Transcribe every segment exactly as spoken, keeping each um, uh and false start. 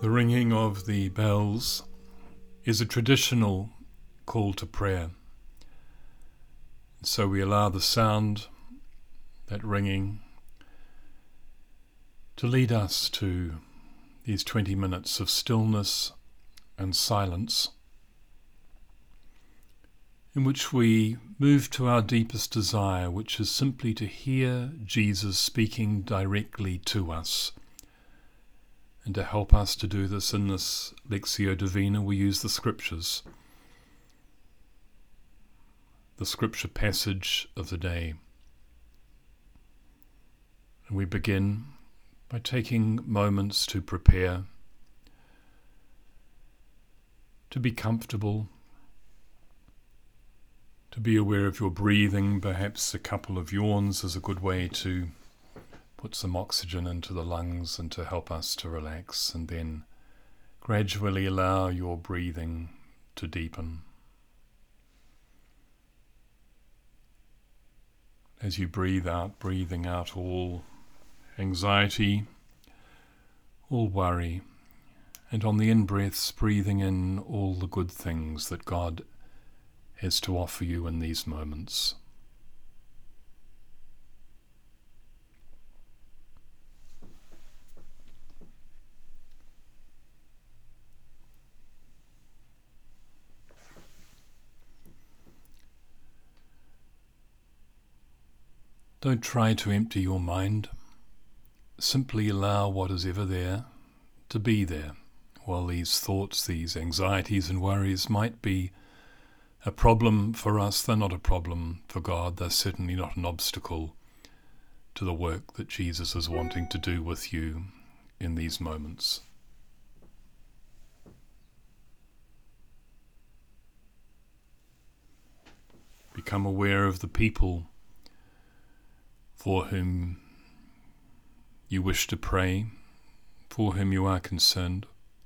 The ringing of the bells is a traditional call to prayer. So we allow the sound, that ringing, to lead us to these twenty minutes of stillness and silence, in which we move to our deepest desire, which is simply to hear Jesus speaking directly to us. And to help us to do this in this Lectio Divina, we use the Scriptures, the Scripture passage of the day. And we begin by taking moments to prepare, to be comfortable, to be aware of your breathing. Perhaps a couple of yawns is a good way to put some oxygen into the lungs and to help us to relax, and then gradually allow your breathing to deepen. As you breathe out, breathing out all anxiety, all worry, and on the in-breaths, breathing in all the good things that God has to offer you in these moments. Don't try to empty your mind. Simply allow what is ever there to be there. While these thoughts, these anxieties and worries might be a problem for us, they're not a problem for God. They're certainly not an obstacle to the work that Jesus is wanting to do with you in these moments. Become aware of the people for whom you wish to pray, for whom you are concerned.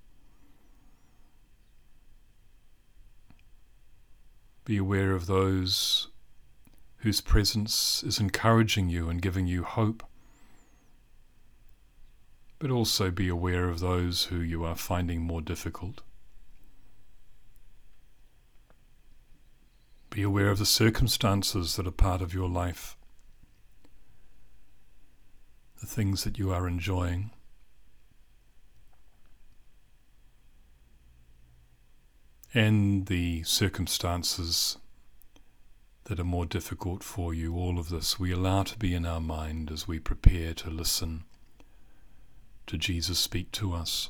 Be aware of those whose presence is encouraging you and giving you hope, but also be aware of those who you are finding more difficult. Be aware of the circumstances that are part of your life, the things that you are enjoying. And the circumstances that are more difficult for you. All of this we allow to be in our mind as we prepare to listen to Jesus speak to us.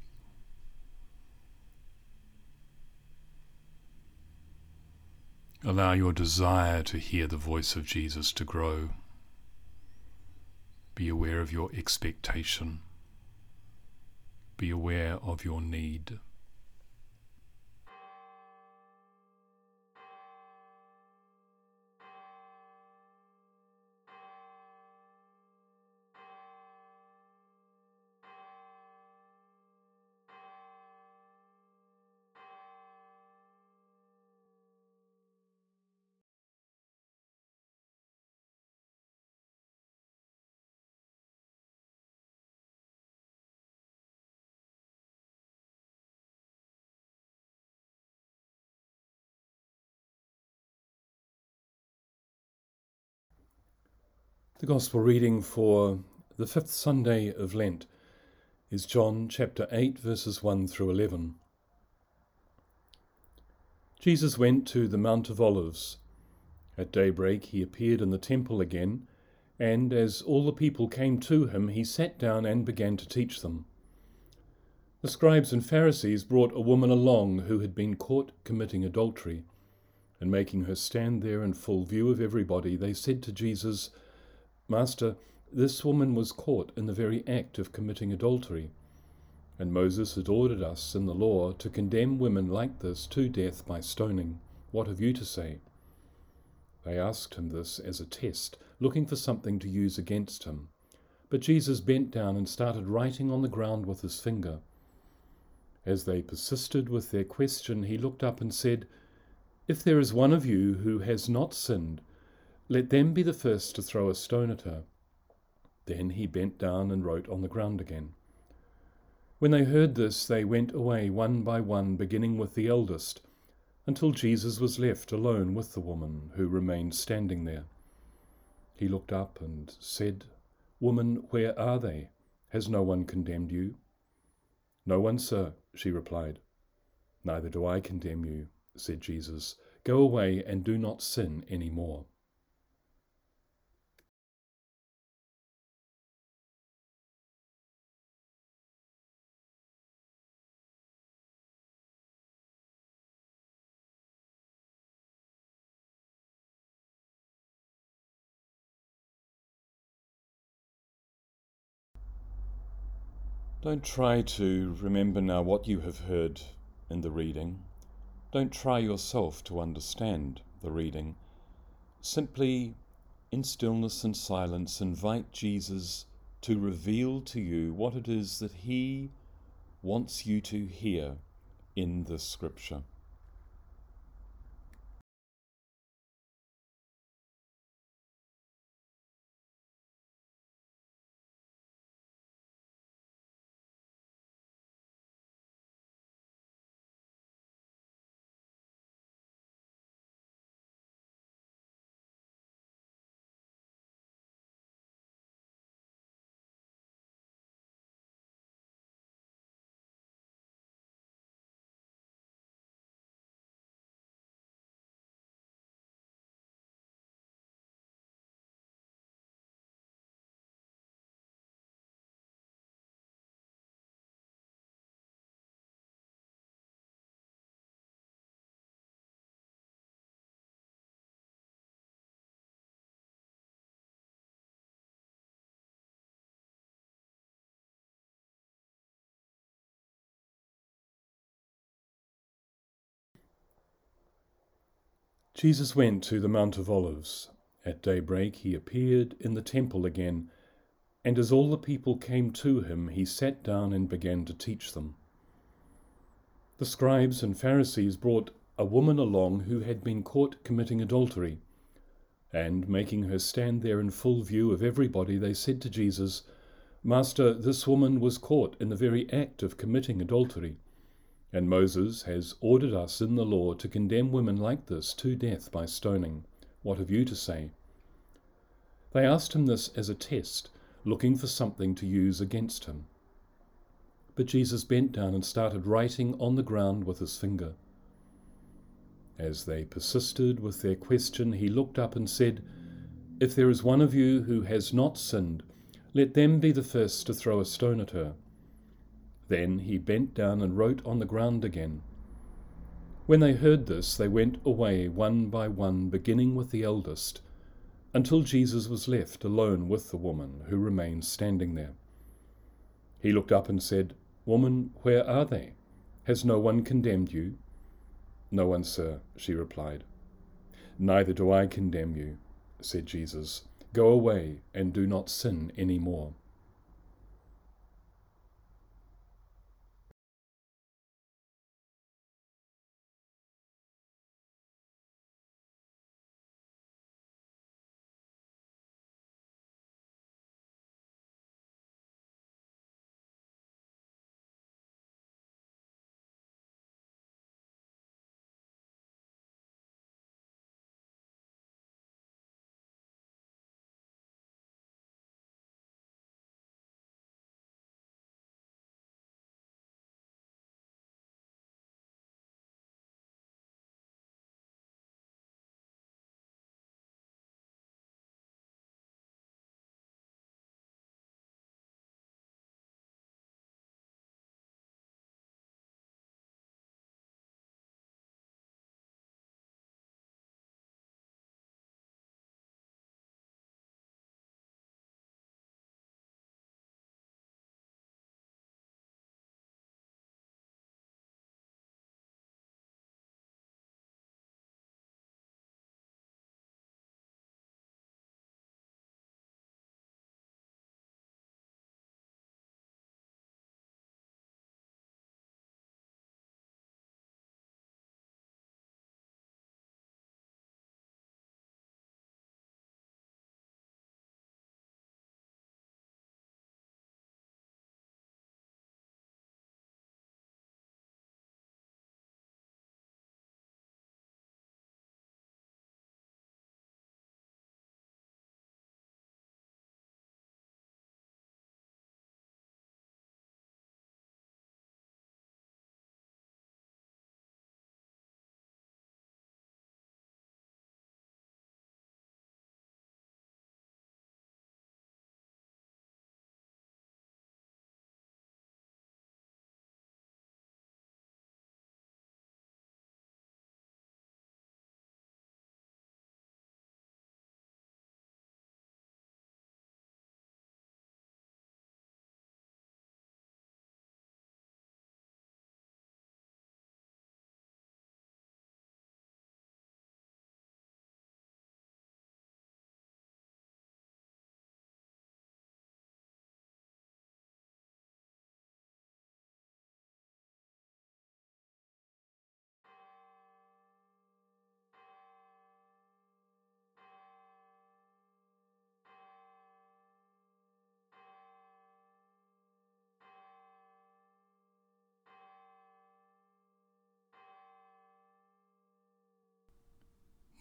Allow your desire to hear the voice of Jesus to grow. Be aware of your expectation. Be aware of your need. The Gospel reading for the fifth Sunday of Lent is John chapter eight, verses one through eleven. Jesus went to the Mount of Olives. At daybreak he appeared in the temple again, and as all the people came to him, he sat down and began to teach them. The scribes and Pharisees brought a woman along who had been caught committing adultery, and making her stand there in full view of everybody, they said to Jesus, "Master, this woman was caught in the very act of committing adultery, and Moses had ordered us in the law to condemn women like this to death by stoning. What have you to say?" They asked him this as a test, looking for something to use against him. But Jesus bent down and started writing on the ground with his finger. As they persisted with their question, he looked up and said, "If there is one of you who has not sinned, let them be the first to throw a stone at her." Then he bent down and wrote on the ground again. When they heard this, they went away one by one, beginning with the eldest, until Jesus was left alone with the woman, who remained standing there. He looked up and said, "Woman, where are they? Has no one condemned you?" "No one, sir," she replied. "Neither do I condemn you," said Jesus. "Go away and do not sin any more." Don't try to remember now what you have heard in the reading. Don't try yourself to understand the reading. Simply, in stillness and silence, invite Jesus to reveal to you what it is that he wants you to hear in this scripture. Jesus went to the Mount of Olives. At daybreak he appeared in the temple again, and as all the people came to him, he sat down and began to teach them. The scribes and Pharisees brought a woman along who had been caught committing adultery, and making her stand there in full view of everybody, they said to Jesus, "Master, this woman was caught in the very act of committing adultery, and Moses has ordered us in the law to condemn women like this to death by stoning. What have you to say?" They asked him this as a test, looking for something to use against him. But Jesus bent down and started writing on the ground with his finger. As they persisted with their question, he looked up and said, "If there is one of you who has not sinned, let them be the first to throw a stone at her." Then he bent down and wrote on the ground again. When they heard this, they went away one by one, beginning with the eldest, until Jesus was left alone with the woman, who remained standing there. He looked up and said, "Woman, where are they? Has no one condemned you?" "No one, sir," she replied. "Neither do I condemn you," said Jesus. "Go away and do not sin any more."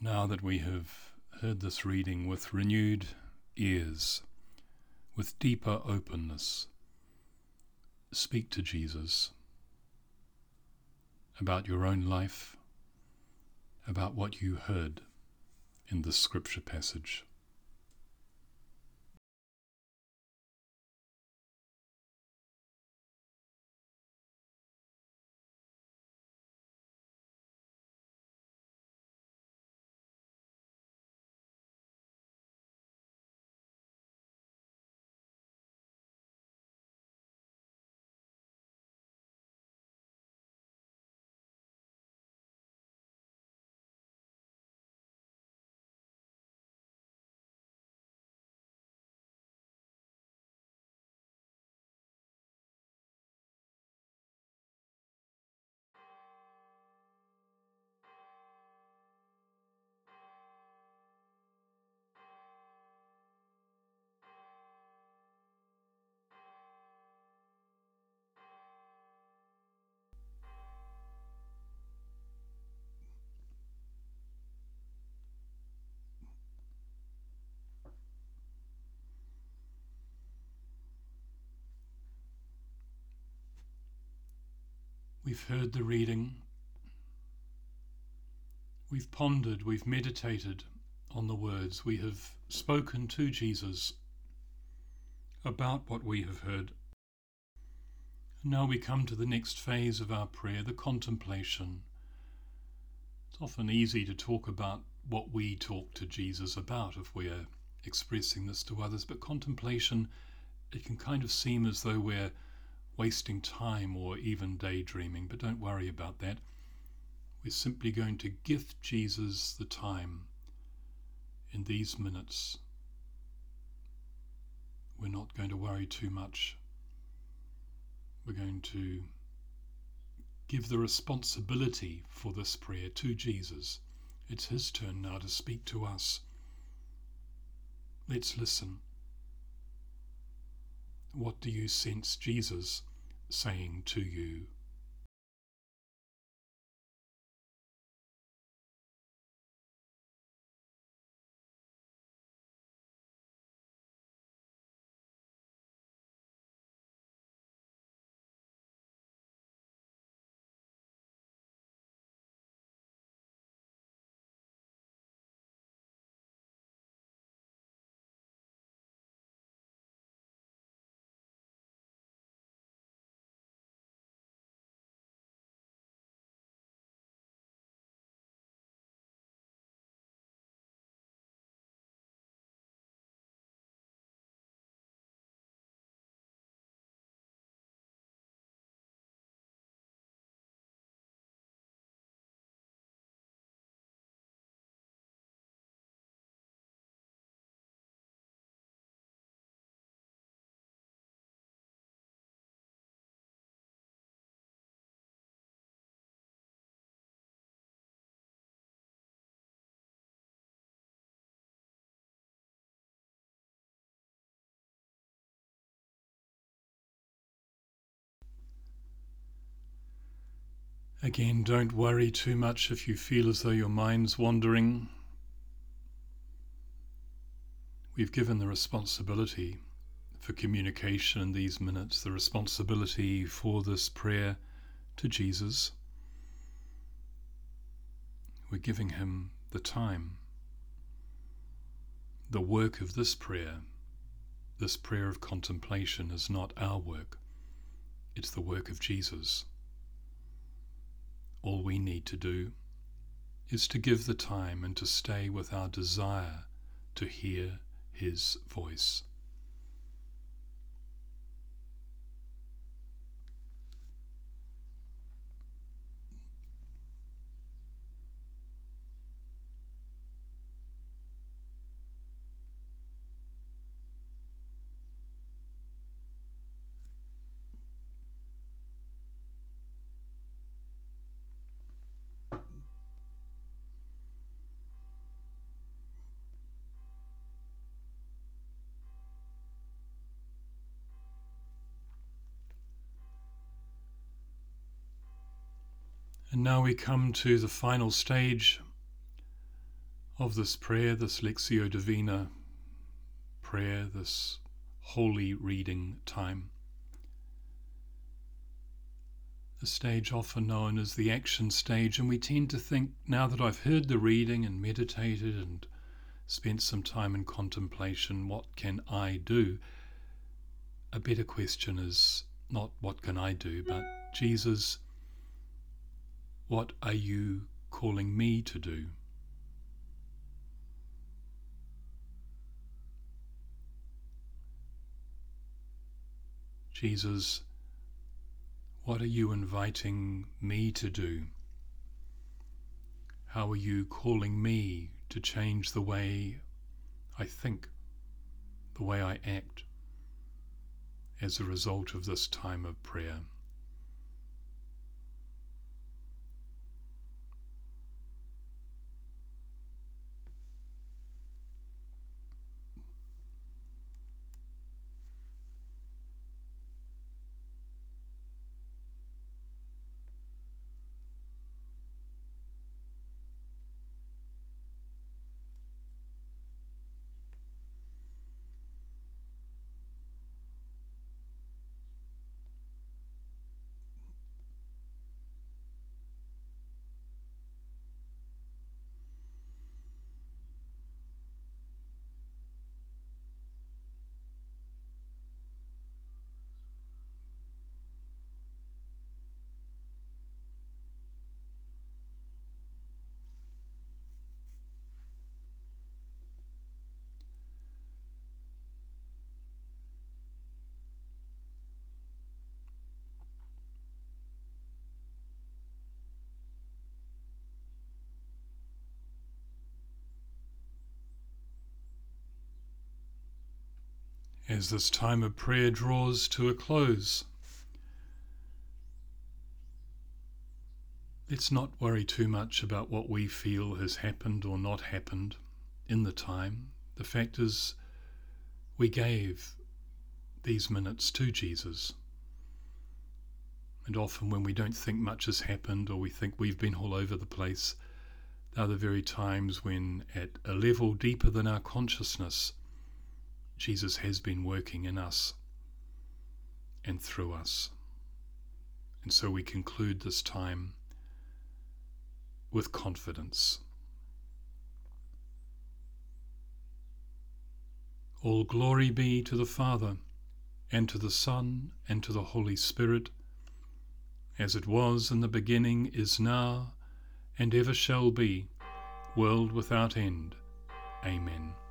Now that we have heard this reading with renewed ears, with deeper openness, speak to Jesus about your own life, about what you heard in this scripture passage. We've heard the reading, we've pondered, we've meditated on the words, we have spoken to Jesus about what we have heard. And now we come to the next phase of our prayer, the contemplation. It's often easy to talk about what we talk to Jesus about if we're expressing this to others, but contemplation, it can kind of seem as though we're wasting time or even daydreaming, but don't worry about that. We're simply going to gift Jesus the time in these minutes. We're not going to worry too much. We're going to give the responsibility for this prayer to Jesus. It's his turn now to speak to us. Let's listen. What do you sense Jesus saying to you? Again, don't worry too much if you feel as though your mind's wandering. We've given the responsibility for communication in these minutes, the responsibility for this prayer to Jesus. We're giving him the time. The work of this prayer, this prayer of contemplation, is not our work. It's the work of Jesus. All we need to do is to give the time and to stay with our desire to hear his voice. And now we come to the final stage of this prayer, this Lectio Divina prayer, this holy reading time. The stage often known as the action stage, and we tend to think, now that I've heard the reading and meditated and spent some time in contemplation, what can I do? A better question is not what can I do, but Jesus, what are you calling me to do? Jesus, what are you inviting me to do? How are you calling me to change the way I think, the way I act, as a result of this time of prayer? As this time of prayer draws to a close, let's not worry too much about what we feel has happened or not happened in the time. The fact is, we gave these minutes to Jesus. And often when we don't think much has happened, or we think we've been all over the place, they're the very times when, at a level deeper than our consciousness, Jesus has been working in us and through us. And so we conclude this time with confidence. All glory be to the Father, and to the Son, and to the Holy Spirit, as it was in the beginning, is now, and ever shall be, world without end. Amen.